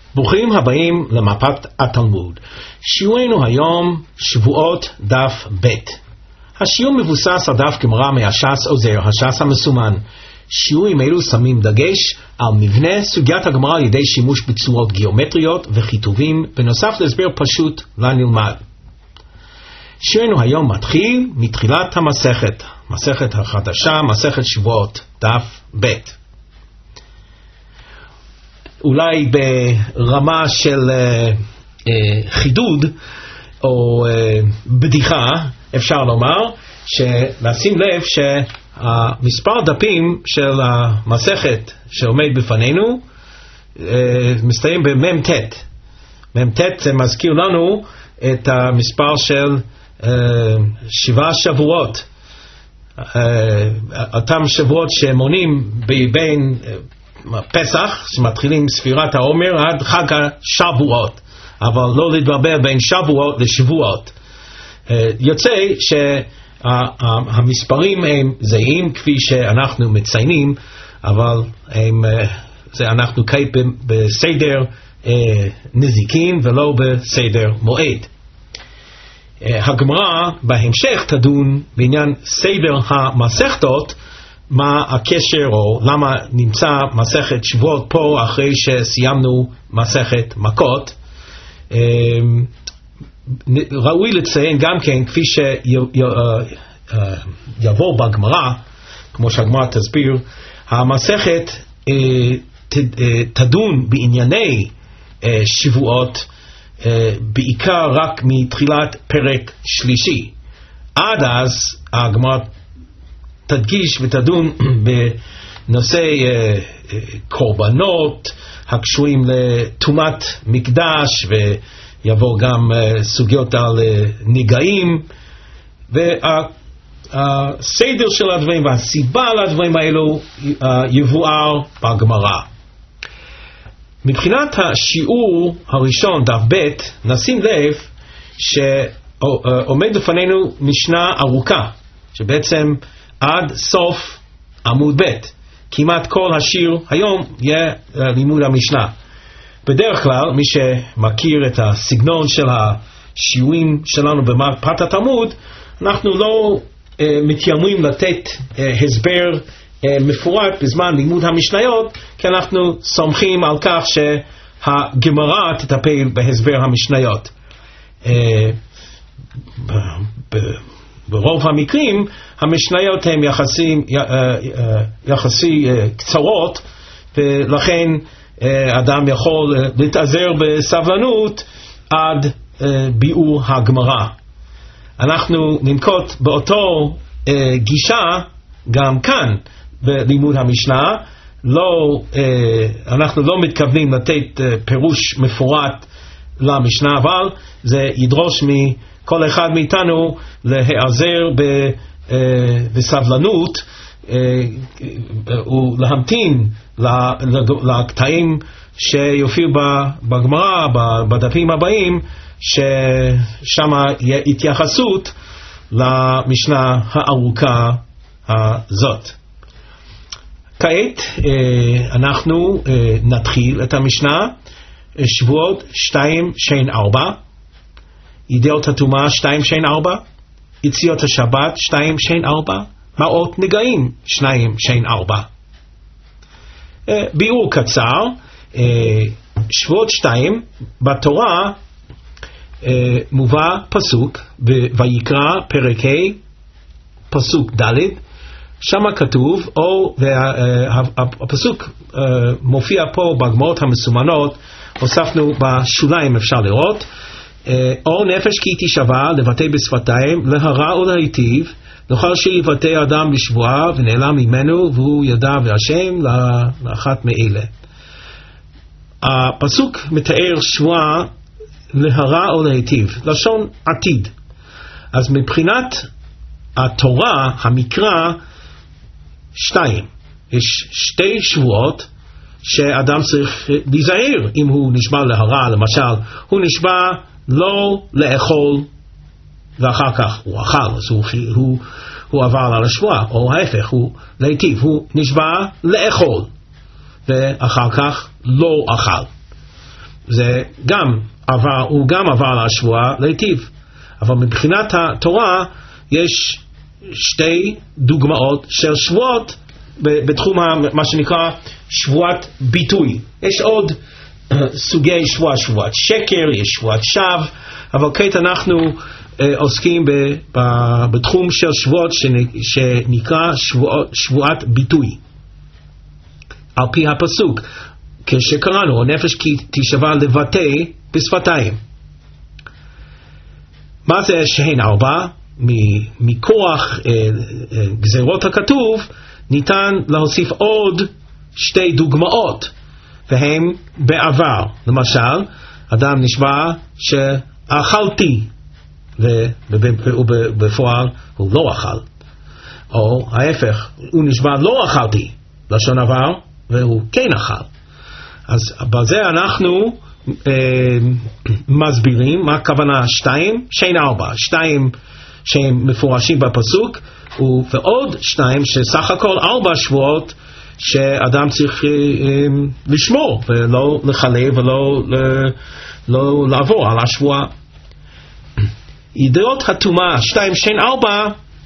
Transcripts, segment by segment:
ברוכים הבאים למפת התלמוד. שיעורנו היום שבועות דף ב'. השיעור מבוסס על דף גמרא מהש"ס עוזר, הש"ס המסומן. שיעורים אלו שמים דגש על מבנה סוגיית הגמרא על ידי שימוש בצורות גיאומטריות וכיתובים, בנוסף להסבר פשוט לנלמד. שיעורנו היום מתחיל מתחילת המסכת, מסכת החדשה, מסכת שבועות דף ב'. אולי ברמה של חידוד או בדיחה אפשר לומר שלשים לב שהמספר דפים של המסכת שעומד בפנינו מסתיים במ"ט. מ"ט זה מזכיר לנו את המספר של 7 שבועות, אותם שבועות שמונים בין פסח, שמתחילים ספירת העומר, עד חג השבועות, אבל לא להתבלבל בין שבועות לשבועות. יוצא שהמספרים הם זהים כפי שאנחנו מציינים, אבל אנחנו כעת בסדר נזיקין ולא בסדר מועד. הגמרא בהמשך תדון בעניין סדר המסכתות, מה הקשר או למה נמצא מסכת שבועות פה אחרי שסיימנו מסכת מכות. ראוי לציין גם כן, כפי שיבוא בגמרא, כמו שהגמרא תסביר, המסכת תדון בענייני שבועות בעיקר רק מתחילת פרק שלישי. עד אז הגמרא תדגיש ותדון בנושא קורבנות הקשורים לטומאת מקדש, ויבוא גם סוגיות על נגעים, והסדר של הדברים והסיבה לדברים האלו יבואר בגמרא. מבחינת השיעור הראשון דף ב' נשים לב שעומד לפנינו משנה ארוכה שבעצם עד סוף עמוד ב'. כמעט כל השיר היום יהיה לימוד המשנה. בדרך כלל מי שמכיר את הסגנון של השיעורים שלנו במפת התלמוד, אנחנו לא מתיימרים לתת הסבר מפורט בזמן לימוד המשניות, כי אנחנו סומכים על כך שהגמרא תטפל בהסבר המשניות. ברוב המקרים המשניות הן יחסי קצרות, ולכן אדם יכול להתאזר בסבלנות עד ביאור הגמרא. אנחנו ננקוט באותו גישה גם כאן בלימוד המשנה. אנחנו לא מתכוונים לתת פירוש מפורט למשנה, אבל זה ידרוש כל אחד מאיתנו להיעזר בסבלנות ולהמתין לקטעים שיופיעו בגמרא בדפים הבאים, ששם יהיה התייחסות למשנה הארוכה הזאת. כעת אנחנו נתחיל את המשנה. שבועות 2 שיין 4, ידיעות הטומאה 2 שיין 4, יציאות השבת 2 שיין 4, מעות נגעים 2 שיין 4. ביאור קצר. שבועות 2 בתורה מובא פסוק ויקרא פרק ה' פסוק ד', שם כתוב, הפסוק מופיע פה בגמרות המסומנות, הוספנו בשוליים, אפשר לראות, או נפש כי תשבע לבטא בשפתיים, להרע או להיטיב, נוכל שיבטא אדם לשבועה ונעלם ממנו, והוא ידע והשם לאחת מאלה. הפסוק מתאר שבועה להרע או להיטיב, לשון עתיד. אז מבחינת התורה, המקרא, 2. יש 2 שבועות שאדם צריך להיזהר אם הוא נשבע להרע. למשל, הוא נשבע לא לאכול ואחר כך הוא אכל, אז הוא עבר על השבועה, או ההפך, הוא להיטיב, הוא נשבע לאכול ואחר כך לא אכל. זה גם עבר, הוא גם עבר לשבועה להיטיב. אבל מבחינת התורה יש שתי דוגמאות של שבועות בתחום מה שנקרא שבועת ביטוי. יש עוד סוגי שבועה, שבועת שקר, יש שבועת שווא, אבל כעת אנחנו עוסקים בתחום של שבועות שנקרא שבועת ביטוי. על פי הפסוק, כשקראנו, הנפש כי תשבע לבטא בשפתיים. מה זה שהן ארבע? מכוח גזירות הכתוב ניתן להוסיף עוד שתי דוגמאות, והם בעבר. למשל, אדם נשבע שאכלתי, ובפועל הוא לא אכל. או ההפך, הוא נשבע לא אכלתי, לשון עבר, והוא כן אכל. אז בזה אנחנו מסבירים מה הכוונה שתיים, שאין ארבע. שתיים שהם מפורשים בפסוק, ועוד שתיים שסך הכל 4 שבועות שאדם צריך לשמור ולא לחלל ולא לא לעבור על השבועה. ידיעות הטומאה 2 שאין 4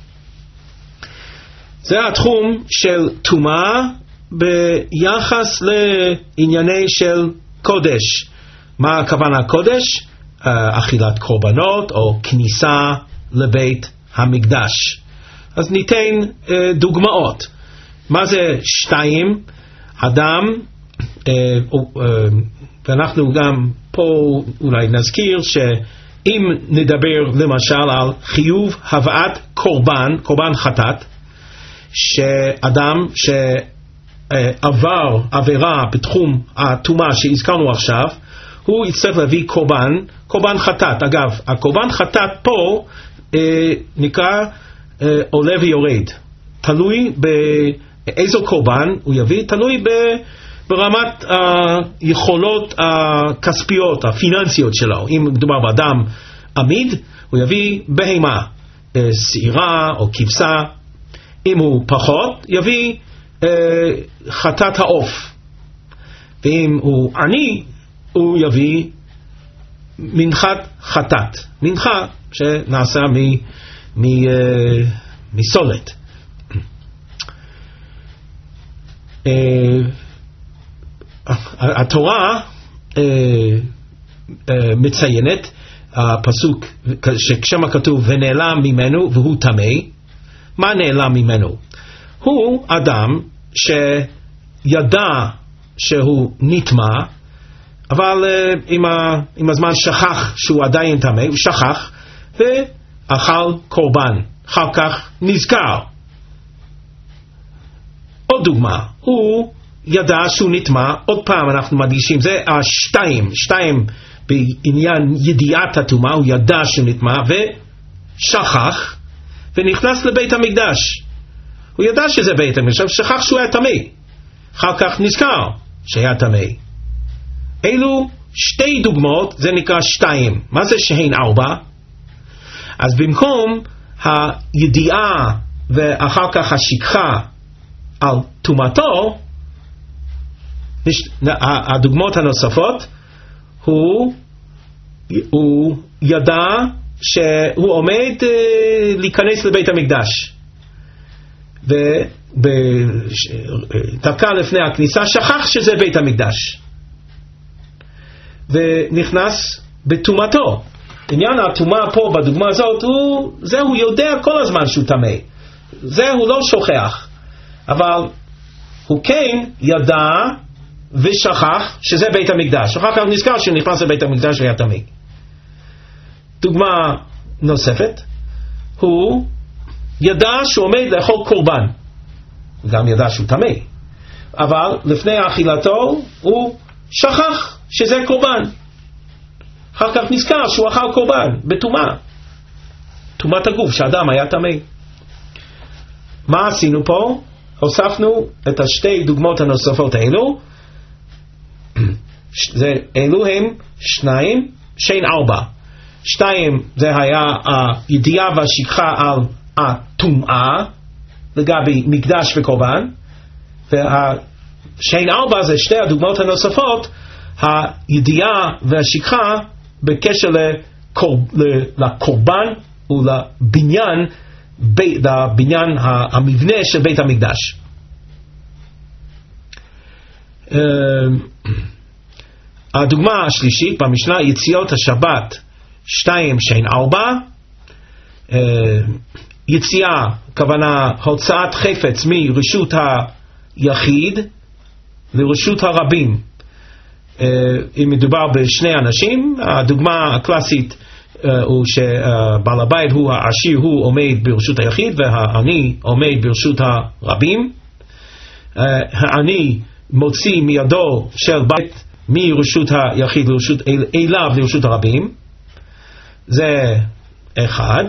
זה התחום של טומאה ביחס לענייני של קודש. מה הכוונה קודש? אכילת קורבנות או כניסה לבית המקדש. אז ניתן דוגמאות. מה זה 2? אדם, ואנחנו גם פה אולי נזכיר שאם נדבר למשל על חיוב הבאת קורבן חטאת, שאדם שעבר עבירה בתחום הטומאה שהזכרנו עכשיו, הוא יצטרך להביא קורבן חטאת. אגב, הקורבן חטאת פה נקרא עולה ויורד. תלוי באיזו קורבן הוא יביא, תלוי ברמת היכולות הכספיות, הפיננסיות שלו. אם מדובר באדם עמיד, הוא יביא בהמה, שעירה או כבשה. אם הוא פחות, יביא חטאת העוף. ואם הוא עני, הוא יביא מנחת חטאת. מנחה שנעשה מסולת. התורה מציינת הפסוק שכשמה כתוב ונעלם ממנו והוא טמא. מה נעלם ממנו? הוא אדם שידע שהוא נטמא, אבל עם הזמן שכח שהוא עדיין טמא, הוא שכח ואכל קורבן, אחר כך נזכר. עוד דוגמה, הוא ידע שהוא נטמא, עוד פעם אנחנו מדגישים, זה שתיים בעניין ידיעת הטומאה, הוא ידע שהוא נטמא ושכח ונכנס לבית המקדש. הוא ידע שזה בית המקדש, שכח שהוא היה טמא, אחר כך נזכר שהיה טמא. אלו שתי דוגמאות, זה נקרא 2. מה זה שהן 4? אז במקום הידיעה ואחר כך השכחה על טומאתו, הדוגמאות הנוספות, הוא ידע שהוא עומד להיכנס לבית המקדש, ודקה לפני הכניסה שכח שזה בית המקדש ונכנס בטומאתו. עניין הטומאה פה בדוגמה הזאת, הוא יודע כל הזמן שהוא טמא, זה הוא לא שוכח, אבל הוא כן ידע ושכח שזה בית המקדש, אחר כך נזכר שנכנס לבית המקדש והיה טמא. דוגמה נוספת, הוא ידע שהוא עומד לאכול קורבן, הוא גם ידע שהוא טמא, אבל לפני אכילתו הוא שכח שזה קורבן, אחר כך נזכר שהוא אכל קורבן בטומאה, טומאת הגוף, שאדם היה טמא. מה עשינו פה? הוספנו את השתי דוגמאות הנוספות האלו, אלו הם 2 שאין 4. 2 זה היה הידיעה והשכחה על הטומאה לגבי מקדש וקורבן, והשאין 4 זה שתי הדוגמאות הנוספות הידיעה והשכחה בקשר לקורבן ולבניין, המבנה של בית המקדש. הדוגמה השלישית במשנה, יציאות השבת 2-4. יציאה, כוונה הוצאת חפץ מרשות היחיד לרשות הרבים. אם מדובר בשני אנשים, הדוגמה הקלאסית הוא שבעל הבית הוא העשיר, הוא עומד ברשות היחיד, והעני עומד ברשות הרבים. העני מוציא מידו של בית מרשות היחיד אליו לרשות הרבים. זה אחד.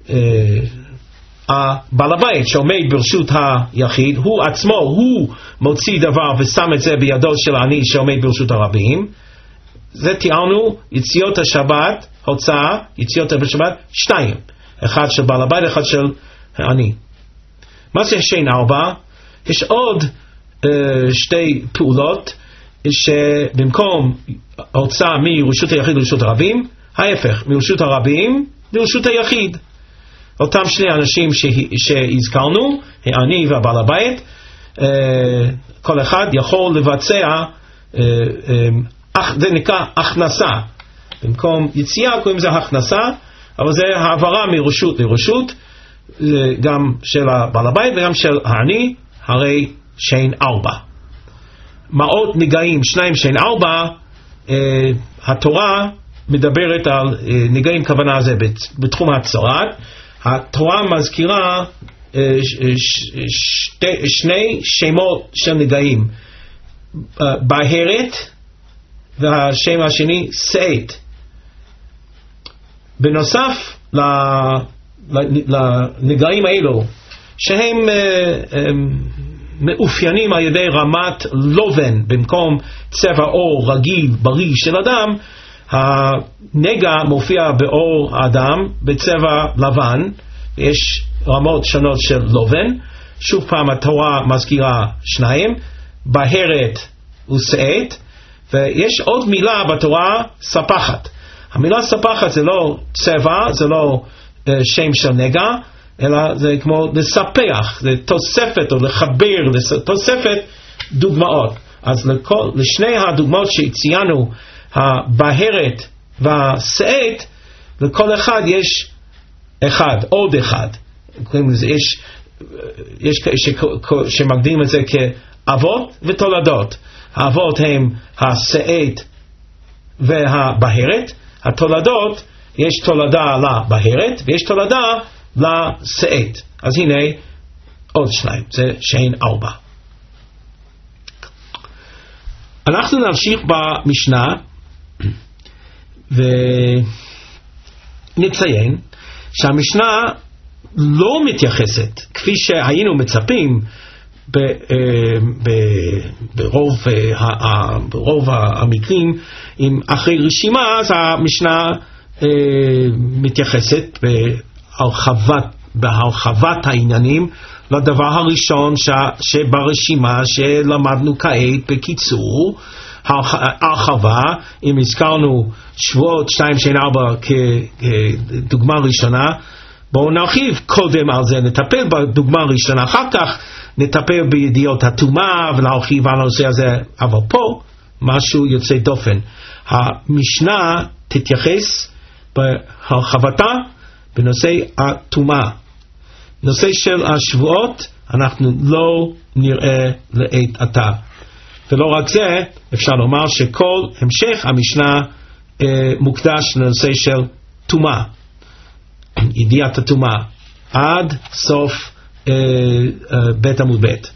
בעל הבית שעומד ברשות היחיד, הוא עצמו, הוא מוציא דבר ושם את זה בידו של העני שעומד ברשות הרבים. זה תיארנו יציאות השבת, הוצאה, יציאות השבת 2. אחד של בעל הבית, אחד של העני. מה זה 2-4? יש עוד שתי פעולות שבמקום הוצאה מרשות היחיד לרשות הרבים, ההפך, מרשות הרבים לרשות היחיד. אותם שני אנשים שהזכרנו, העני והבעל הבית, כל אחד יכול לבצע, זה נקרא הכנסה. במקום יציאה קוראים זה הכנסה, אבל זה העברה מרשות לרשות, גם של הבעל הבית וגם של העני, הרי 2-4. מעות נגעים 2-4, התורה מדברת על נגעים, כוונה זה בתחום הצרת. התורה מזכירה שני שמות של נגעים, בהרת והשם השני שאת. בנוסף לנגעים האלו, שהם מאופיינים על ידי רמת לובן במקום צבע אור רגיל בריא של אדם, הנגע מופיע באור האדם בצבע לבן. יש רמות שונות של לובן. שוב פעם התורה מזכירה 2, בהרת ושאת. ויש עוד מילה בתורה, ספחת. המילה ספחת זה לא צבע, זה לא שם של נגע, אלא זה כמו לספח, זה תוספת או לחבר, תוספת דוגמאות. אז לשני הדוגמאות שציינו, הבהרת והשאת, לכל אחד יש אחד, עוד אחד. יש שמגדירים את זה כאבות ותולדות. האבות הם השאת והבהרת. התולדות, יש תולדה לבהרת ויש תולדה לשאת. אז הנה עוד 2, זה 2-4. אנחנו נמשיך במשנה ונציין שהמשנה לא מתייחסת כפי שהיינו מצפים ברוב המקרים. אם אחרי רשימה, אז המשנה מתייחסת בהרחבת העניינים לדבר הראשון שברשימה שלמדנו כעת בקיצור, הרחבה. אם הזכרנו שבועות 2-4 כדוגמה ראשונה, בואו נרחיב קודם על זה, נטפל בדוגמה ראשונה, אחר כך נטפל בידיעות הטומאה ולהרחיב על הנושא הזה. אבל פה משהו יוצא דופן. המשנה תתייחס בהרחבתה בנושא הטומאה. נושא של השבועות אנחנו לא נראה לעת עתה. ולא רק זה, אפשר לומר שכל המשך המשנה מוקדש לנושא של טומאה, ידיעת הטומאה, עד סוף בית עמוד בית.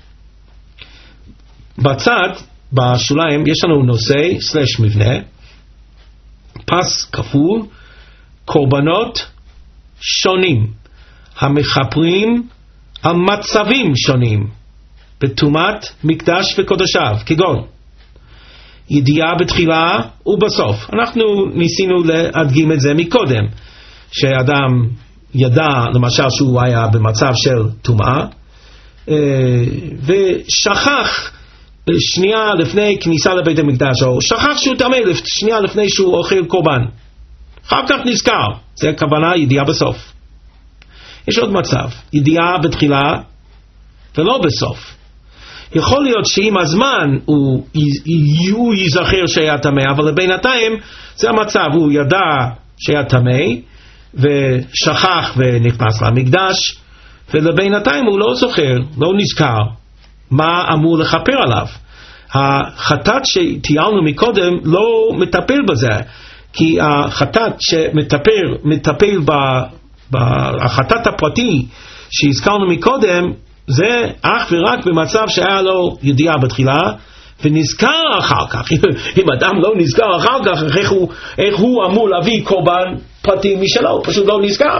בצד, בשוליים, יש לנו נושא סלש מבנה, פס כפול, קורבנות שונים, המחפרים על מצבים שונים, בטומאת מקדש וקודשיו, כגון ידיעה בתחילה ובסוף. אנחנו ניסינו להדגים את זה מקודם, שאדם ידע למשל שהוא היה במצב של טומאה ושכח שנייה לפני כניסה לבית המקדש, או שכח שהוא טמא שנייה לפני שהוא אוכל קורבן, אחר כך נזכר, זה הכוונה ידיעה בסוף. יש עוד מצב, ידיעה בתחילה ולא בסוף. יכול להיות שעם הזמן הוא ייזכר שהיה טמא, אבל בינתיים זה המצב, הוא ידע שהיה טמא ושכח ונכנס למקדש, ולבינתיים הוא לא זוכר, לא נזכר מה אמור לכפר עליו. החטאת שתיארנו מקודם לא מטפל בזה, כי החטאת שמטפל בחטאת הפרטי שהזכרנו מקודם, זה אך ורק במצב שהיה לו ידיעה בתחילה ונזכר אחר כך. אם אדם לא נזכר אחר כך, איך הוא אמור להביא קורבן פרטי משלו? פשוט לא נזכר.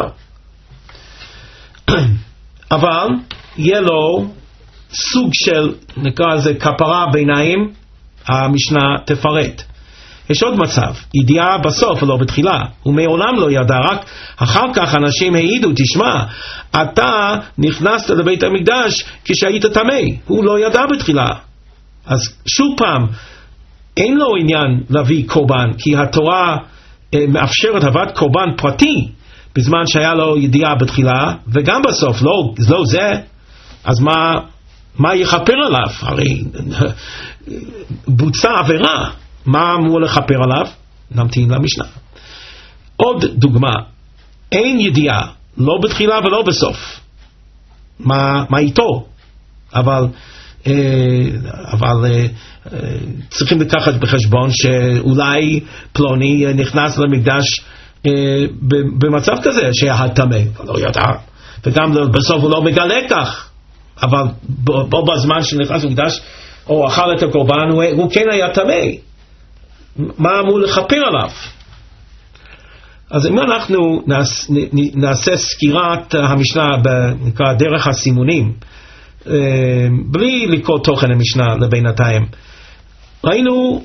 אבל יהיה לו סוג של, נקרא לזה כפרה ביניים, המשנה תפרט. יש עוד מצב, ידיעה בסוף ולא בתחילה, הוא מעולם לא ידע, רק אחר כך אנשים העידו, תשמע, אתה נכנסת לבית המקדש כשהיית טמא, הוא לא ידע בתחילה. אז שוב פעם, אין לו עניין להביא קורבן, כי התורה מאפשרת הבאת קורבן פרטי, בזמן שהיה לו ידיעה בתחילה, וגם בסוף, לא זה, אז מה יכפר עליו? הרי בוצע עבירה, מה אמור לכפר עליו? נמתין למשנה. עוד דוגמה, אין ידיעה, לא בתחילה ולא בסוף. מה איתו? אבל צריכים לקחת בחשבון שאולי פלוני נכנס למקדש במצב כזה שהיה טמא, לא ידע, וגם בסוף הוא לא מגלה כך, אבל בו בזמן שנכנס למקדש או אכל את הקורבן הוא כן היה טמא. מה אמור לכפר עליו? אז אם אנחנו נעשה סקירת המשנה בנקרא דרך הסימונים, בלי לקרוא תוכן המשנה לבינתיים, ראינו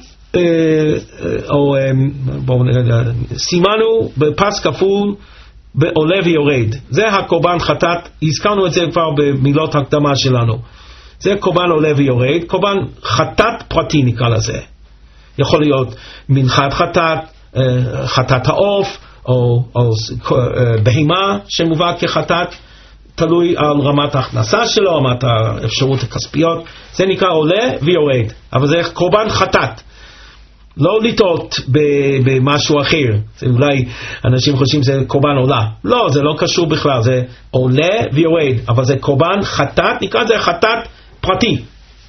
סימנו בפס כפול בעולה ויורד, זה הקורבן חטאת, הזכרנו את זה כבר במילות הקדמה שלנו, זה קורבן עולה ויורד, קורבן חטאת פרטי נקרא לזה, יכול להיות מנחת חטאת, חטאת העוף או בהימה שמובא כחטאת, תלוי על רמת ההכנסה שלו, רמת האפשרות הכספיות, זה נקרא עולה ויורד, אבל זה קורבן חטאת, לא לטעות במשהו אחר. אולי אנשים חושבים שזה קורבן עולה, לא, זה לא קשור בכלל, זה עולה ויורד, אבל זה קורבן חטאת, נקרא זה חטאת פרטי.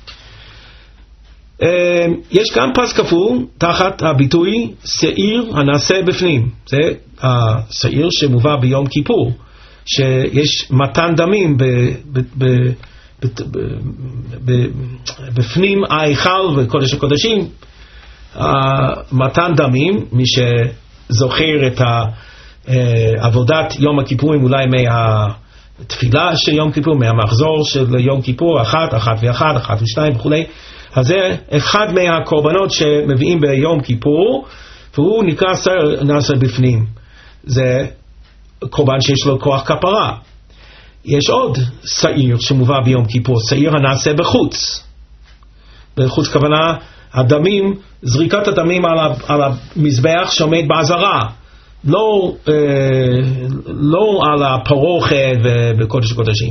יש גם פס כפול תחת הביטוי שעיר הנעשה בפנים, זה השעיר שמובא ביום כיפור, שיש מתן דמים בפנים ההיכל וקודש הקודשים, מתן דמים, מי שזוכר את עבודת יום הכיפורים אולי מהתפילה של יום כיפור, מהמחזור של יום כיפור, אחת ושתיים וכו', אז זה אחד מהקורבנות שמביאים ביום כיפור, והוא נקרא שעיר נעשה בפנים, זה קורבן שיש לו כוח כפרה. יש עוד שעיר שמובא ביום כיפור, שעיר הנעשה בחוץ. בחוץ כוונה הדמים, זריקת הדמים על המזבח שעומד בעזרה, לא על הפרוכת ובקודש הקודשים.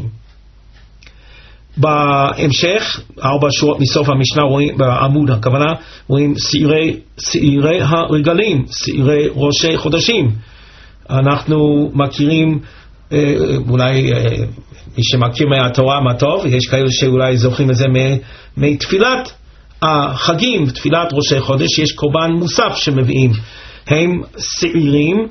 בהמשך 4 שורות מסוף המשנה רואים בעמוד הכוונה, רואים שעירי הרגלים, שעירי ראשי חודשים. אנחנו מכירים, אולי מי שמכיר מהתורה מה טוב, יש כאלה שאולי זוכרים את זה מתפילת החגים, תפילת ראשי חודש, יש קורבן מוסף שמביאים, הם שעירים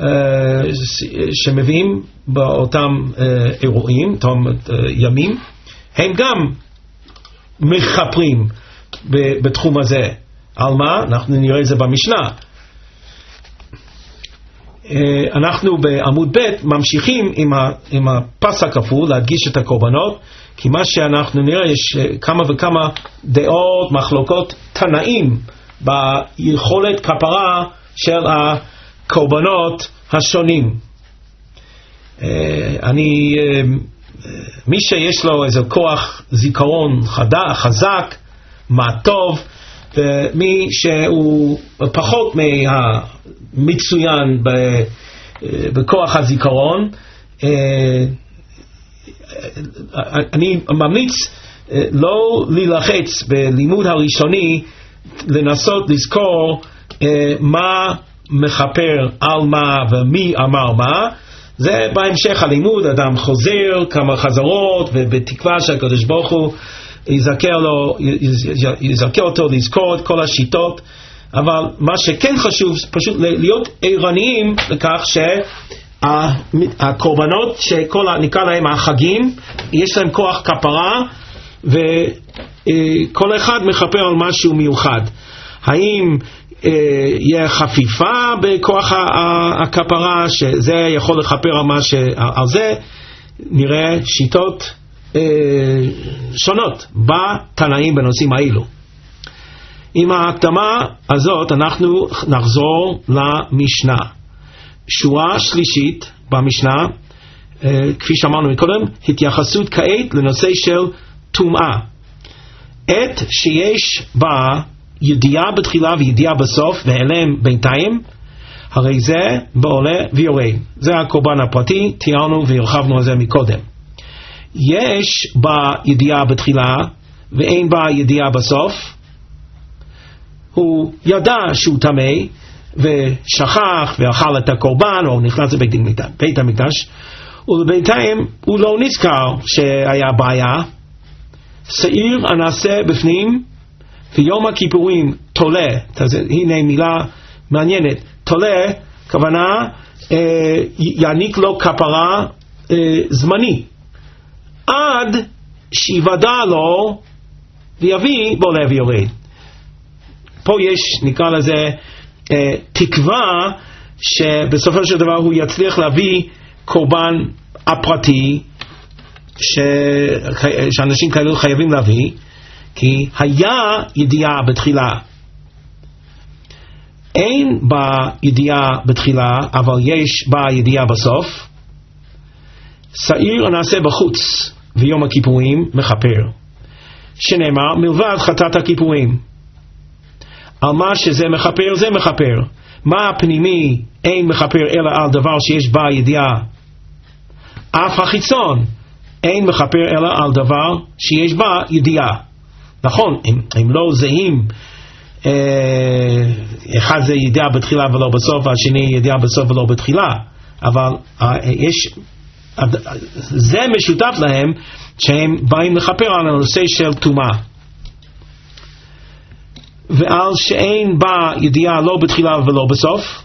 שמביאים באותם אירועים, אותם ימים, הם גם מחפרים בתחום הזה. על מה? אנחנו נראה את זה במשנה. אנחנו בעמוד ב' ממשיכים עם הפס הכפול להדגיש את הקורבנות, כי מה שאנחנו נראה יש כמה וכמה דעות, מחלוקות תנאים ביכולת כפרה של הקורבנות השונים. מי שיש לו איזה כוח זיכרון חזק, מה טוב, ומי שהוא פחות מצוין בכוח הזיכרון, אני ממליץ לא להילחץ בלימוד הראשוני לנסות לזכור מה מחפר על מה ומי אמר מה. זה בהמשך הלימוד, אדם חוזר כמה חזרות ובתקווה שהקדוש ברוך הוא יזכה אותו לזכור את כל השיטות. אבל מה שכן חשוב פשוט להיות ערניים לכך שהקורבנות שכל נקרא להם החגים יש להם כוח כפרה, וכל אחד מחפר על משהו מיוחד. האם יהיה חפיפה בכוח הכפרה שזה יכול לחפר על מה שעל זה, נראה שיטות שונות בתנאים בנושאים האלו. עם ההקדמה הזאת אנחנו נחזור למשנה. שורה שלישית במשנה, כפי שאמרנו מקודם, התייחסות כעת לנושא של טומאה. עת שיש בה ידיעה בתחילה וידיעה בסוף והעלם בינתיים, הרי זה בעולה ויורד. זה הקורבן הפרטי, תיארנו והרחבנו על זה מקודם. יש בה ידיעה בתחילה ואין בה ידיעה בסוף, הוא ידע שהוא טמא ושכח ואכל את הקורבן או נכנס לבית המקדש, ובינתיים הוא לא נזכר שהיה בעיה. שעיר הנעשה בפנים ויום הכיפורים תולה, הנה מילה מעניינת, תולה כוונה יעניק לו כפרה זמני עד שיוודע לו ויביא בעולה ויורד. פה יש נקרא לזה תקווה שבסופו של דבר הוא יצליח להביא קורבן הפרטי שאנשים כאלו חייבים להביא, כי היה ידיעה בתחילה. אין בה ידיעה בתחילה אבל יש בה ידיעה בסוף. שעיר הנעשה בחוץ ויום הכיפורים מחפר, שנאמר מלבד חטאת הכיפורים. על מה שזה מחפר זה מחפר. מה הפנימי אין מחפר אלא על דבר שיש בה ידיעה. אף החיצון אין מחפר אלא על דבר שיש בה ידיעה. נכון, הם לא זהים, אחד זה ידיעה בתחילה ולא בסוף, והשני ידיעה בסוף ולא בתחילה, אבל זה משותף להם שהם באים לחפר על הנושא של טומאה. ועל שאין בה ידיעה לא בתחילה ולא בסוף,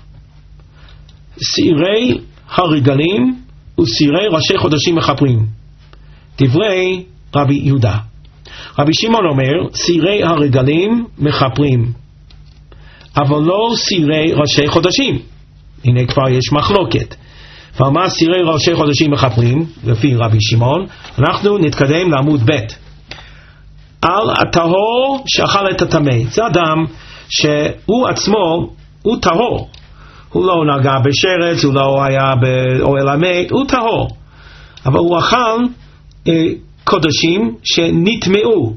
שעירי הרגלים ושעירי ראשי חודשים מחפרים. דברי רבי יהודה. רבי שמעון אומר שעירי הרגלים מחפרים אבל לא שעירי ראשי חודשים. הנה כבר יש מחלוקת. ועל מה שעירי ראשי חודשים מחפרים לפי רבי שמעון? אנחנו נתקדם לעמוד ב'. על הטהור שאכל את הטמא. זה אדם שהוא עצמו הוא טהור, הוא לא נגע בשרץ, הוא לא היה באוהל המת, הוא טהור, אבל הוא אכל קודשים שנטמעו.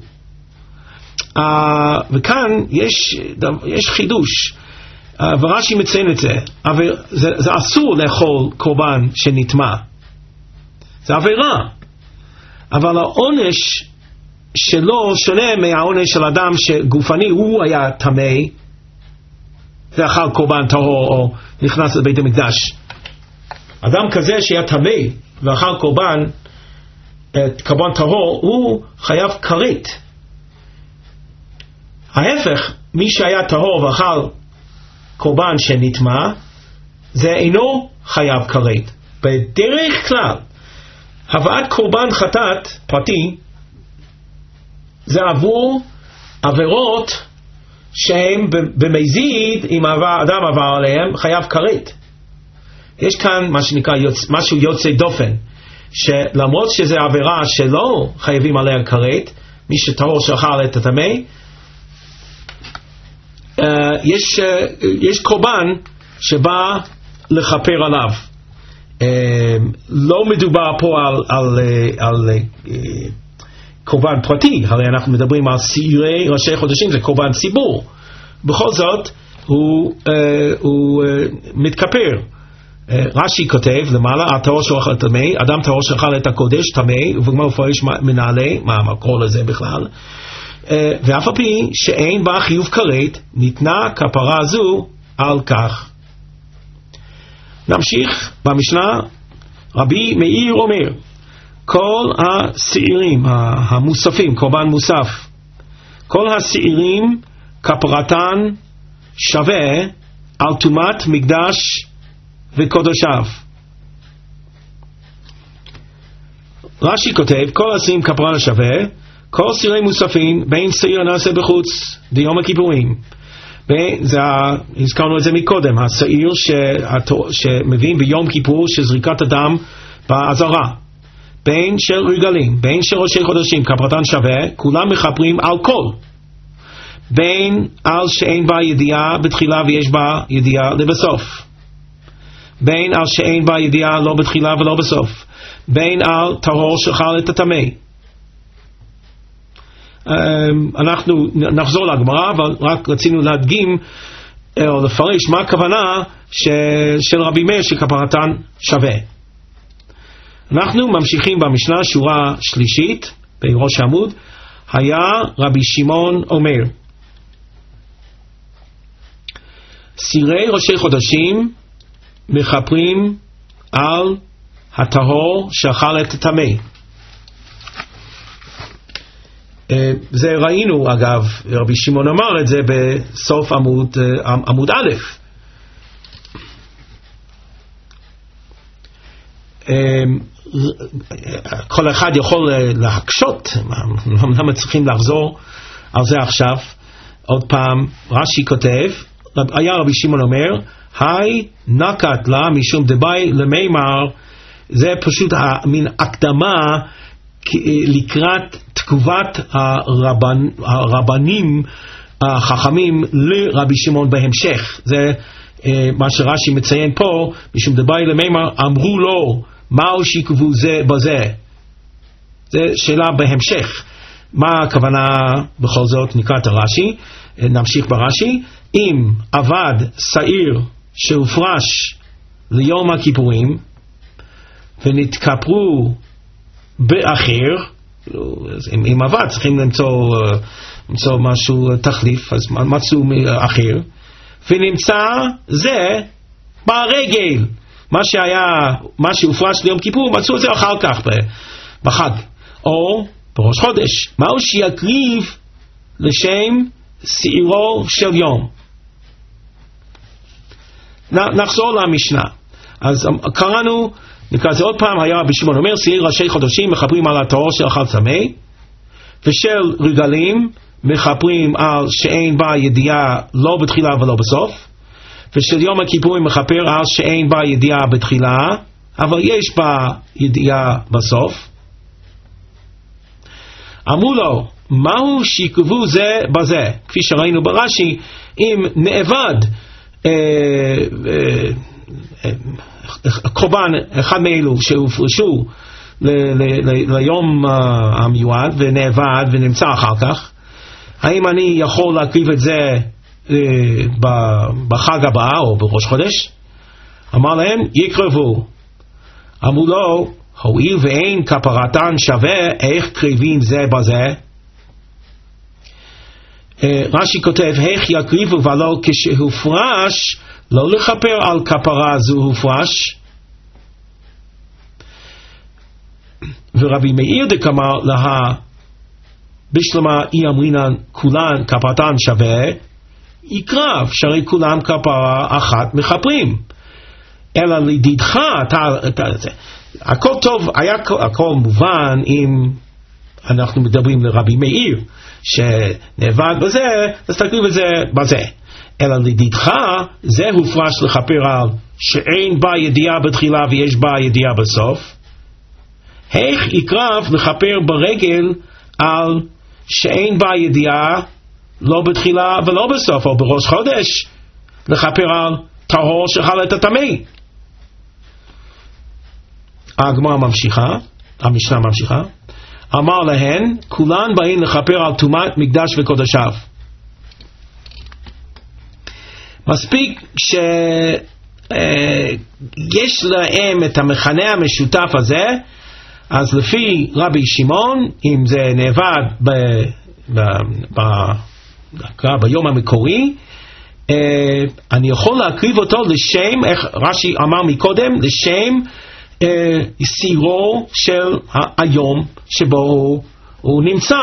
וכאן יש חידוש, ורש"י מציין את זה, אבל זה אסור לאכול קורבן שנטמע, זה עבירה, אבל העונש שלו שונה מהעונש של אדם שגופני הוא היה טמא ואכל קורבן טהור או נכנס לבית המקדש. אדם כזה שהיה טמא ואכל קורבן טהור הוא חייב כרת. ההפך, מי שהיה טהור ואכל קורבן שנטמע זה אינו חייב כרת. בדרך כלל הבאת קורבן חטאת פרטי זה עבור עבירות שהם במזיד, אם אדם עבר עליהם חייב כרת. יש כאן מה שנקרא משהו יוצא דופן, שלמרות שזה עבירה שלא חייבים עליה כרת, מי שטהור שאכל את הטמא, יש קורבן שבא לכפר עליו. לא מדובר פה על קורבן פרטי, הרי אנחנו מדברים על שעירי ראשי חודשים, זה קורבן ציבור. בכל זאת הוא מתכפר. רש"י כותב למעלה, הטהור שאכל טמא, אדם טהור שאכל את הקודש טמא, ובגמרא מפרש מנהלי, מה המקור לזה בכלל, ואף על פי שאין בה חיוב כרת, ניתנה כפרה זו על כך. נמשיך במשנה. רבי מאיר אומר, כל השעירים המוספים, קורבן מוסף, כל השעירים כפרתן שווה על טומאת מקדש וקודשיו. רש"י כותב, כל השעירים כפרתן שווה, כל שעירי מוספים, בין שעיר נעשה בחוץ ביום הכיפורים, הזכרנו את זה מקודם, השעיר שמביאים ביום כיפור של זריקת הדם בעזרה, בין של רגלים, בין של ראשי חודשים, כפרתן שווה, כולם מחפרים על כל, בין על שאין בה ידיעה בתחילה ויש בה ידיעה לבסוף, בין על שאין בה ידיעה לא בתחילה ולא בסוף, בין על טהור שאכל את הטמא. אנחנו נחזור לגמרא, אבל רק רצינו להדגים או לפרש מה הכוונה של רבי מאיר שכפרתן שווה. אנחנו ממשיכים במשנה, שורה שלישית בראש העמוד. היה רבי שמעון אומר, שעירי ראשי חודשים מחפרים על הטהור שאכל את הטמא. זה ראינו, אגב, רבי שמעון אמר את זה בסוף עמוד א'. כל אחד יכול להקשות, למה צריכים לחזור על זה עכשיו? עוד פעם, רש"י כותב, היה רבי שמעון אומר, היי נקת לה משום דבאי למימר, זה פשוט מין הקדמה לקראת תגובת הרבנים החכמים לרבי שמעון בהמשך. זה מה שרש"י מציין פה, משום דבאי למימר, אמרו לו מהו שיקבו זה בזה. זה שאלה בהמשך. מה הכוונה בכל זאת? נקרא את הרש"י, נמשיך ברש"י. אם עבד שעיר שהופרש ליום הכיפורים ונתכפרו באחר, אם עבד צריכים למצוא משהו תחליף, אז מצאו אחר, ונמצא זה ברגל, מה שהופרש ליום כיפור, מצאו את זה אחר כך בחג או בראש חודש. מהו שיקריב לשם שעירו של יום. נחזור למשנה. אז קראנו, נקרא זה עוד פעם. היה רבי שמעון אומר, שעיר ראשי חודשים מחפרים על הטהור של אכל טמא, ושל רגלים מחפרים על שאין בה ידיעה לא בתחילה ולא בסוף, ושל יום הכיפורים מחפר על שאין בה ידיעה בתחילה אבל יש בה ידיעה בסוף. אמרו לו, מהו שיקבו זה בזה? כפי שראינו ברש"י, אם נאבד קורבן אחד מאלו שהופרשו ליום המיועד ונאבד ונמצא אחר כך, האם אני יכול להקריב את זה בחג הבא או בראש חודש? אמר להם, יקרבו. אמרו לו, הואיל ואין כפרתן שווה, איך קריבים זה בזה? רש"י כותב, איך יקריבו ולא כשהופרש, לא לכפר על כפרה זו הופרש. ורבי מאיר דקאמר לה, בשלמה אי אמרינן כולן כפרתן שווה, יקרב, שהרי כולם כפרה אחת מחפרים. אלא לדידך, הכל טוב, היה הכל מובן אם אנחנו מדברים לרבי מאיר, שנאבד בזה, אז תקריב את זה בזה. אלא לדידך, זה הופרש לכפר על שאין בה ידיעה בתחילה ויש בה ידיעה בסוף. איך יקרב לכפר ברגל על שאין בה ידיעה לא בתחילה ולא בסוף, או בראש חודש לכפר על טהור שאכל את הטמא. הגמרא ממשיכה, המשנה ממשיכה. אמר להן, כולן באים לכפר על טומאת מקדש וקודשיו. מספיק שיש להם את המכנה המשותף הזה, אז לפי רבי שמעון, אם זה נאבד ביום המקורי, אני יכול להקריב אותו לשם, איך רש"י אמר מקודם, לשם סירו של היום שבו הוא נמצא.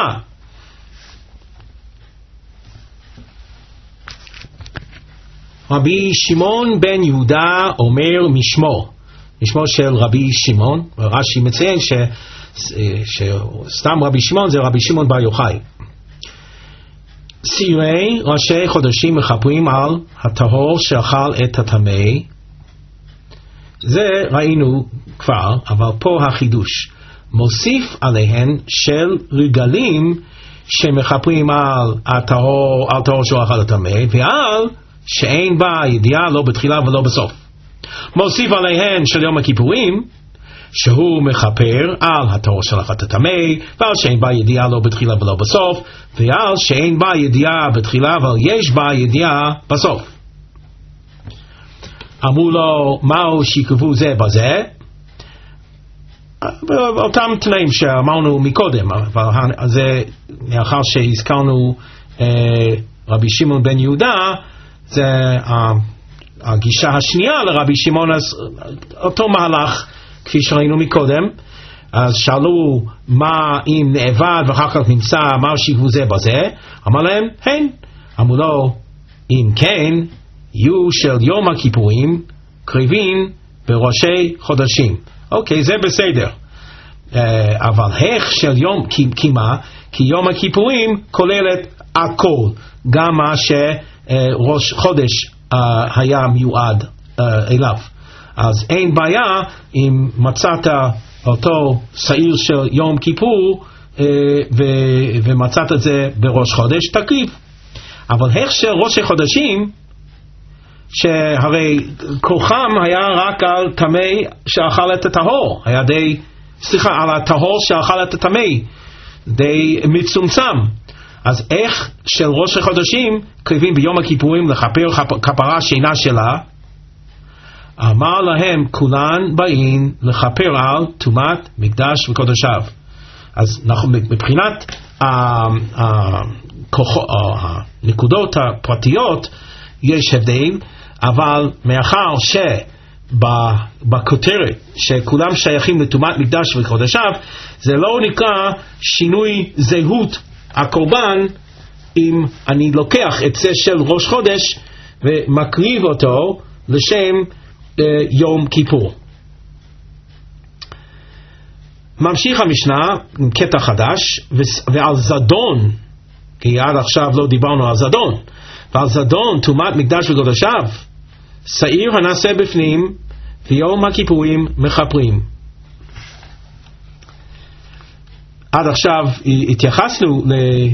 רבי שמעון בן יהודה אומר משמו של רבי שמעון, רש"י מציין שסתם רבי שמעון זה רבי שמעון בר יוחאי. סירי ראשי חודשים מכפרים על הטהור שאכל את הטמא, זה ראינו כבר, אבל פה החידוש, מוסיף עליהן של רגלים שמכפרים על הטהור שאכל את הטמא, ועל שאין בה ידיעה לא בתחילה ולא בסוף. מוסיף עליהן של יום הכיפורים, שהוא מכפר על הטהור של הטמא, ועל שאין בה ידיעה לא בתחילה ולא בסוף, ועל שאין בה ידיעה בתחילה אבל יש בה ידיעה בסוף. אמרו לו, מהו שיקרבו זה בזה? אותם תנאים שאמרנו מקודם, אבל זה מאחר שהזכרנו רבי שמעון בן יהודה, זה הגישה השנייה לרבי שמעון, אז אותו מהלך כפי שראינו מקודם. אז שאלו מה אם נאבד ואחר כך נמצא, מה שיקרבו זה בזה? אמר להם, הן. אמרו לו, אם כן, יהיו של יום הכיפורים קריבים בראשי חודשים. אוקיי, זה בסדר. אבל איך של יום, כי יום הכיפורים כוללת הכל, גם מה שראש חודש היה מיועד אליו. אז אין בעיה אם מצאת אותו שעיר של יום כיפור ומצאת את זה בראש חודש, תקריב. אבל איך של ראשי חודשים, שהרי כוחם היה רק על טמא שאכל את הטהור, על הטהור שאכל את הטמא, די מצומצם. אז איך של ראש החודשים קריבים ביום הכיפורים לכפר כפרה שאינה שלה? אמר להם, כולן באים לכפר על טומאת מקדש וקודשיו. אז מבחינת הנקודות הפרטיות יש הבדל, אבל מאחר שבכותרת שכולם שייכים לטומאת מקדש וקודשיו, זה לא נקרא שינוי זהות הקורבן אם אני לוקח את זה של ראש חודש ומקריב אותו לשם יום כיפור. ממשיך המשנה עם קטע חדש, ועל זדון, כי עד עכשיו לא דיברנו על זדון, ועל זדון טומאת מקדש וקודשיו, שעיר הנעשה בפנים ויום הכיפורים מכפרים. עד עכשיו התייחסנו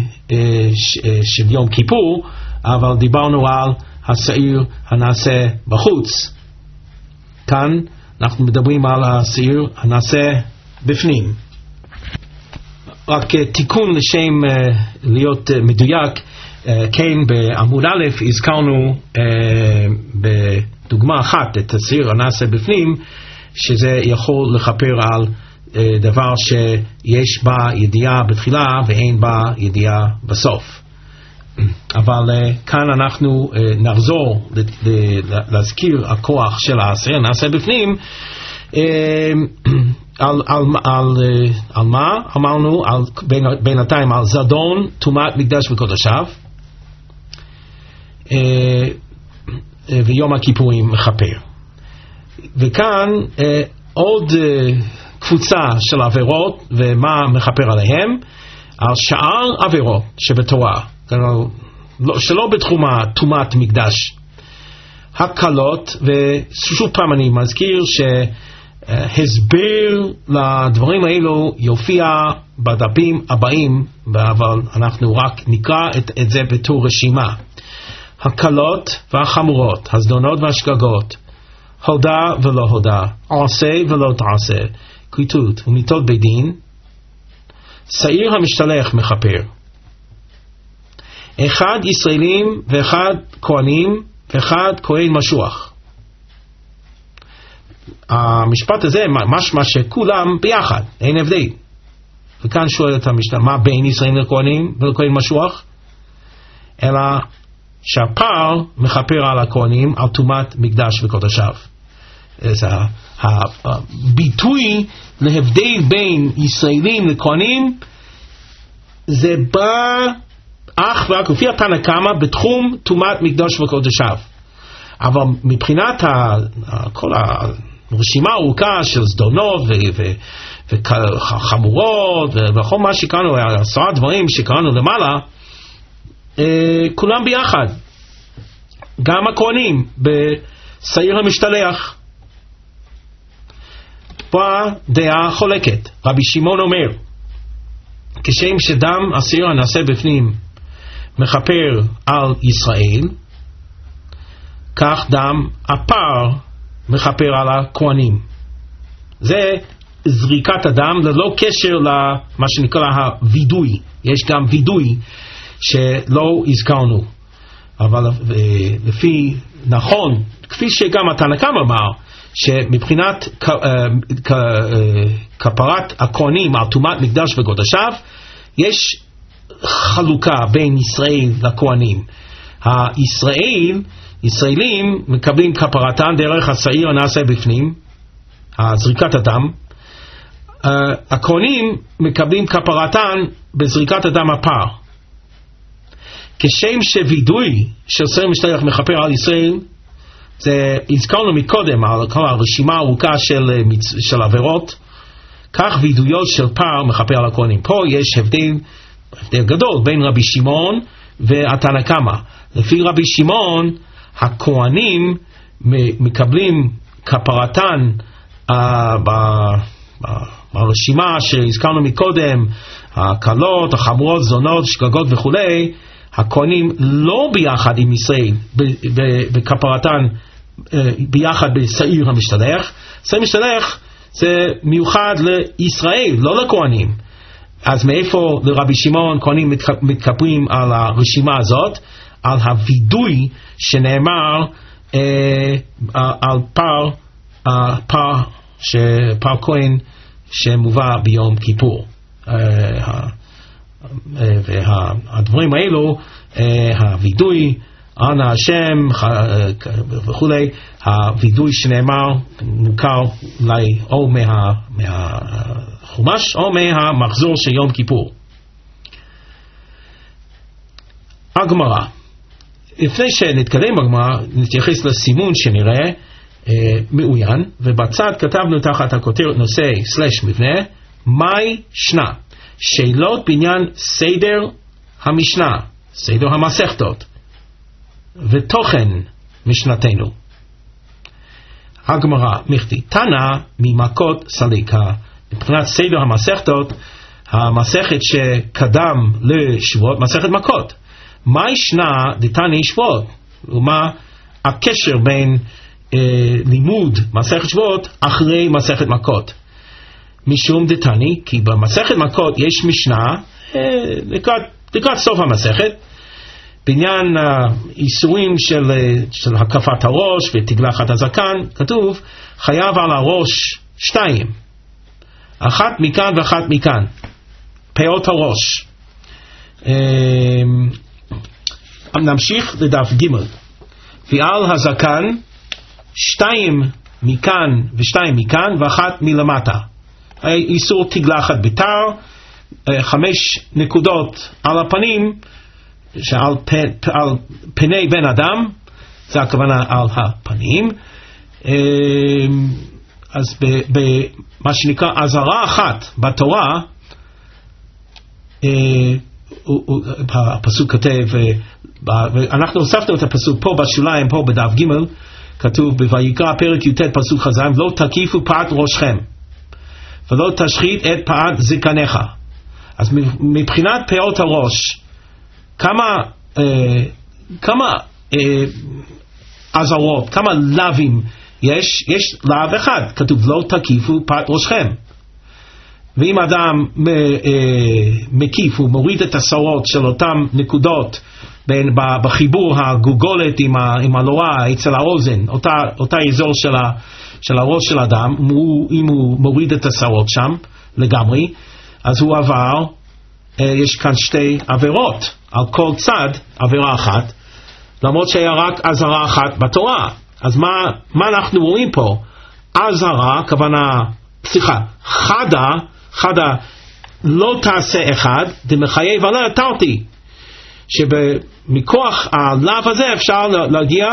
של יום כיפור, אבל דיברנו על השעיר הנעשה בחוץ. כאן אנחנו מדברים על השעיר הנעשה בפנים. רק תיקון לשם להיות מדויק, כן בעמוד א' הזכרנו בדוגמה אחת את השעיר הנעשה בפנים, שזה יכול לכפר על דבר שיש בה ידיעה בתחילה ואין בה ידיעה בסוף. אבל כאן אנחנו נחזור להזכיר הכוח של השעיר הנעשה בפנים. על מה אמרנו? בינתיים על זדון טומאת מקדש וקודשיו ויום הכיפורים מכפר. וכאן עוד קבוצה של עבירות ומה מכפר עליהם, על שאר עבירות שבתורה שלא בתחום טומאת מקדש, הקלות. ושוב פעם אני מזכיר שהסבר לדברים האלו יופיע בדפים הבאים, אבל אנחנו רק נקרא את זה בתור רשימה. הקלות והחמורות, הזדונות והשגגות, הודה ולא הודה, עושה ולא תעשה, כריתות ומיתות בית דין, שעיר המשתלח מכפר. אחד ישראלים ואחד כהנים ואחד כהן משוח. המשפט הזה משמע שכולם ביחד, אין הבדל. וכאן שואלת המשנה, מה בין ישראלים לכהנים ולכהן משוח? אלא שהפר מכפר על הכהנים על טומאת מקדש וקודשיו. אז הביטוי להבדל בין ישראלים לכהנים זה בא אך ורק לפי התנא קמא בתחום טומאת מקדש וקודשיו. אבל מבחינת כל הרשימה הארוכה של זדונות וחמורות וכל מה שקראנו, 10 דברים שקראנו למעלה, כולם ביחד, גם הכהנים בשעיר המשתלח. פה דעה חולקת. רבי שמעון אומר, כשם שדם השעיר הנעשה בפנים מכפר על ישראל, כך דם הפר מכפר על הכהנים. זה זריקת הדם ללא קשר למה שנקרא הווידוי. יש גם וידוי שלא הזכרנו, אבל לפי נכון, כפי שגם התנא קמא אמר, שמבחינת כפרת הכהנים על טומאת מקדש וקודשיו, יש חלוקה בין ישראל לכהנים. ישראלים מקבלים כפרתן דרך השעיר הנעשה בפנים, זריקת הדם. הכהנים מקבלים כפרתן בזריקת הדם הפר. כשם שווידוי של שעיר משתלח מכפר על ישראל, זה הזכרנו מקודם על כל הרשימה הארוכה של עבירות, כך וידויות של פר מכפר על הכהנים. פה יש הבדל גדול בין רבי שמעון והתנא קמא. לפי רבי שמעון, הכהנים מקבלים כפרתן ברשימה שהזכרנו מקודם, הקלות, החמורות, זונות, שגגות וכו'. הכהנים לא ביחד עם ישראל בכפרתן ביחד בשעיר המשתלח. שעיר המשתלח זה מיוחד לישראל, לא לכהנים. אז מאיפה לרבי שמעון כהנים מתכפרים על הרשימה הזאת? על הווידוי שנאמר על פר כהן שמובא ביום כיפור. והדברים האלו, הווידוי אנא השם וכולי, הווידוי שנאמר מוכר אולי או מהחומש או מהמחזור של יום כיפור. הגמרא, לפני שנתקדם בגמרא נתייחס לסימון שנראה מעוין, ובצד כתבנו תחת הכותרת נושא / מבנה מהי שנה, שאלות בעניין סדר המשנה, סדר המסכתות ותוכן משנתנו. הגמרא מכתיב תנא ממכות סליקה. מבחינת סדר המסכתות, המסכת שקדם לשבועות, מסכת מכות. מהי שנה דתני שבועות? ומה הקשר בין לימוד מסכת שבועות אחרי מסכת מכות? משום דתני, כי במסכת מכות יש משנה לקראת סוף המסכת בעניין איסורים של הקפת הראש ותגלחת הזקן. כתוב חייב על הראש 2, אחת מכאן ואחת מכאן, פאות הראש. נמשיך לדף ג' ועל הזקן 2 מכאן ו2 מכאן ואחת מלמטה. איסור תגלחת ביתר, 5 נקודות על הפנים, שעל פני בן אדם, זה הכוונה על הפנים. אז במה שנקרא אזהרה אחת בתורה, הפסוק כתב, ואנחנו הוספנו את הפסוק פה בשוליים, פה בדף ג' כתוב בויקרא פרק י"ט פסוק חז, לא תקיפו פאת ראשכם ולא תשחית את פאת זקניך. אז מבחינת פאות הראש, כמה אזהרות, כמה לאווים יש? יש לאו אחד, כתוב לא תקיפו פאת ראשכם. ואם אדם מקיף, הוא מוריד את השערות של אותם נקודות בחיבור הגולגולת עם הלורה אצל האוזן, אותה אזור של הראש של אדם, אם הוא מוריד את השערות שם לגמרי, אז הוא עבר, יש כאן שתי עבירות, על כל צד עבירה אחת, למרות שהיה רק אזהרה אחת בתורה. אז מה אנחנו רואים פה? אזהרה, כוונה, חדה, לא תעשה אחד, דמחייב עליה תרתי, שמכוח הלאו הזה אפשר להגיע,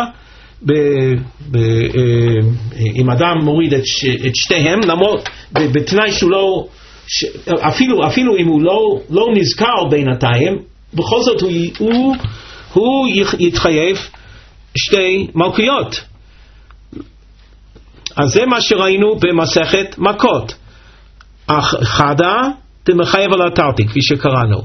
אם אדם מוריד את שתיהם, בתנאי שהוא לא, אפילו אם הוא לא נזכר בינתיים, בכל זאת הוא יתחייב שתי מלכויות. אז זה מה שראינו במסכת מכות. חדה דמחייב עליה תרתי, כפי שקראנו.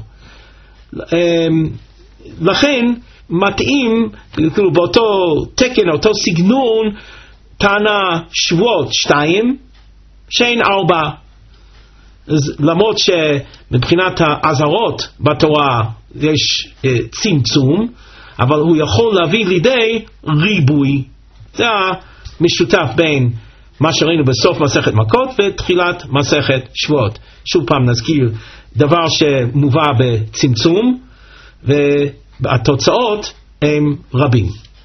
לכן מתאים, כאילו באותו תקן, אותו סגנון, טענה שבועות 2 שאין 4. למרות שמבחינת האזהרות בתורה יש צמצום, אבל הוא יכול להביא לידי ריבוי. זה המשותף בין מה שראינו בסוף מסכת מכות ותחילת מסכת שבועות. שוב פעם נזכיר, דבר שמובא בצמצום והתוצאות הם רבים.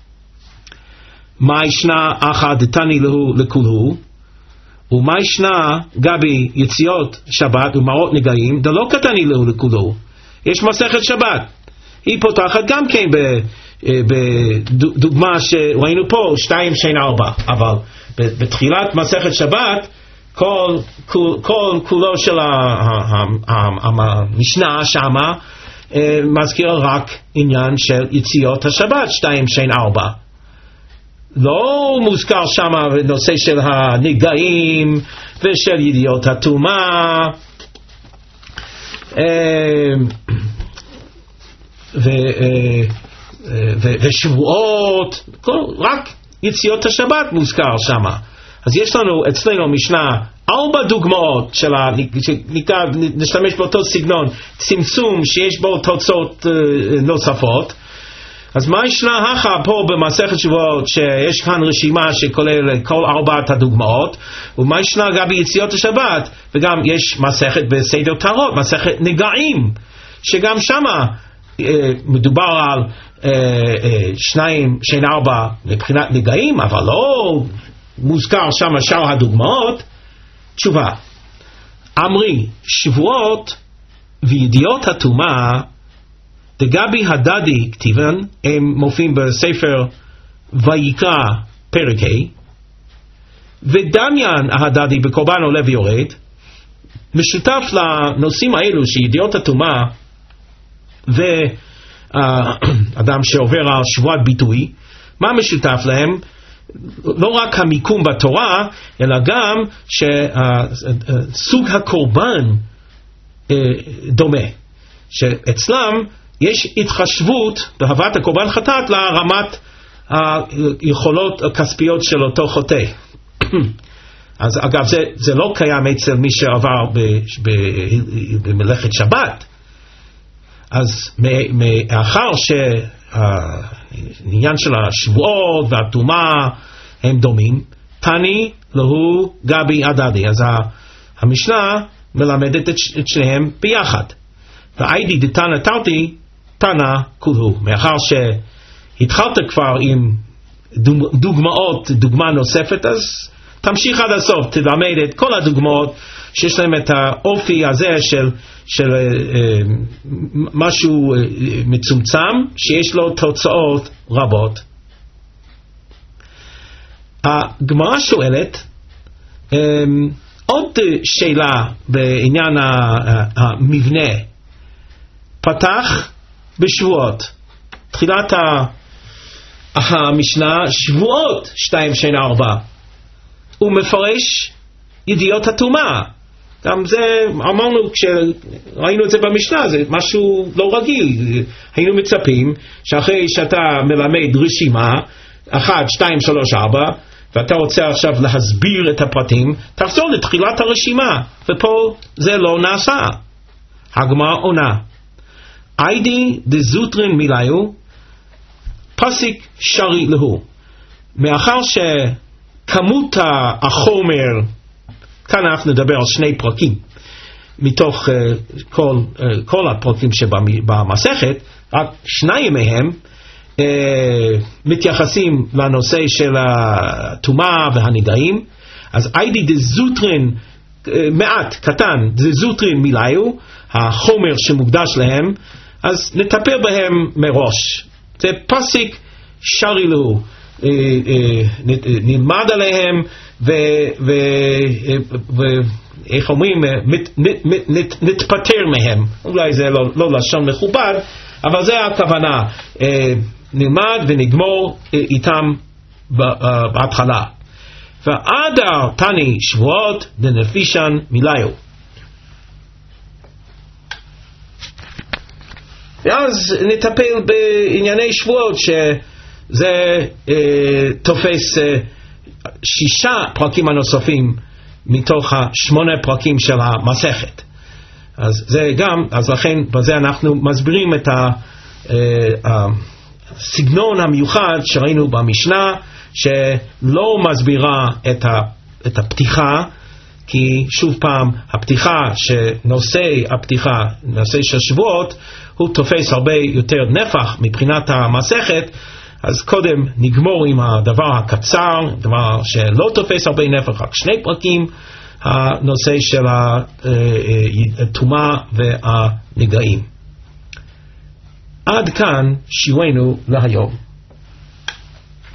מה ישנה אחת דתני להו לכולהו, ומה ישנה גבי יציאות שבת ומראות נגעים דלא קטני להו לכולהו. יש מסכת שבת, היא פותחת גם כן בדוגמה שראינו פה 2 שאין 4, אבל בתחילת מסכת שבת כולו של המשנה שמה מזכיר רק עניין של יציאות השבת 2 שאין 4. לא מוזכר שמה בנושא של הנגעים ושל ידיעות הטומאה ושבועות, רק יציאות השבת מוזכר שמה. אז יש לנו אצלנו משנה 4 דוגמאות נשתמש באותו סגנון, צמצום שיש בו תוצאות נוספות. אז מה ישנה הכה פה במסכת שבועות שיש כאן רשימה שכולל כל 4 הדוגמאות, ומה ישנה גם ביציאות השבת, וגם יש מסכת בסדר טהרות, מסכת נגעים, שגם שמה מדובר על 2 שאין 4 מבחינת נגעים, אבל לא מוזכר שמה שאר הדוגמאות. תשובה, אמרי שבועות וידיעות הטומאה דגבי הדדי כתיבן, הם מופיעים בספר ויקרא פרק ה', ודמיין ההדדי בקורבן עולה ויורד. משותף לנושאים האלו שידיעות הטומאה ואדם שעובר על שבועת ביטוי, מה משותף להם? לא רק המיקום בתורה, אלא גם שסוג הקורבן דומה, שאצלם יש התחשבות בהבאת הקורבן חטאת לרמת היכולות הכספיות של אותו חוטא. אז אגב זה לא קיים אצל מי שעבר במלאכת שבת. אז מאחר שהעניין של השבועות והטומאה הם דומים, תני להו גבי הדדי. אז המשנה מלמדת את שניהם ביחד. והאידי דתנא תרתי תנא כולהו. מאחר שהתחלת כבר עם דוגמה נוספת, אז תמשיך עד הסוף, תלמד את כל הדוגמאות שיש להם את האופי הזה של משהו מצומצם שיש לו תוצאות רבות. הגמרא שואלת עוד שאלה בעניין המבנה. פתח בשבועות, תחילת המשנה שבועות 2 שאין 4, הוא מפרש ידיעות הטומאה. גם זה אמרנו כשראינו את זה במשנה, זה משהו לא רגיל. היינו מצפים שאחרי שאתה מלמד רשימה 1, 2, 3, 4 ואתה רוצה עכשיו להסביר את הפרטים, תחזור לתחילת הרשימה, ופה זה לא נעשה. הגמרא עונה, איידי דזוטרין מיליו, פסיק שרי להו. מאחר שכמות החומר, כאן אנחנו נדבר על 2 פרקים, מתוך כל הפרקים שבמסכת, רק 2 מהם מתייחסים לנושא של הטומאה והנגעים. אז איידי דזוטרין, מעט, קטן, דזוטרין מיליו, החומר שמוקדש להם, אז נטפל בהם מראש. זה פסיק שרי לו, נלמד עליהם איך אומרים, נתפטר מהם. אולי זה לא לשון מכובד, אבל זה הכוונה, נלמד ונגמור איתם בהתחלה. ועד תני שבועות דנפישן מיליו. ואז נטפל בענייני שבועות, שזה תופס 6 פרקים הנוספים מתוך 8 פרקים של המסכת. אז זה גם, אז לכן בזה אנחנו מסבירים את הסגנון המיוחד שראינו במשנה, שלא מסבירה את הפתיחה, כי שוב פעם הפתיחה, שנושא הפתיחה, נושא של שבועות, הוא תופס הרבה יותר נפח מבחינת המסכת. אז קודם נגמור עם הדבר הקצר, דבר שלא תופס הרבה נפח, רק 2 פרקים, הנושא של הטומאה והנגעים. עד כאן שיעורנו להיום.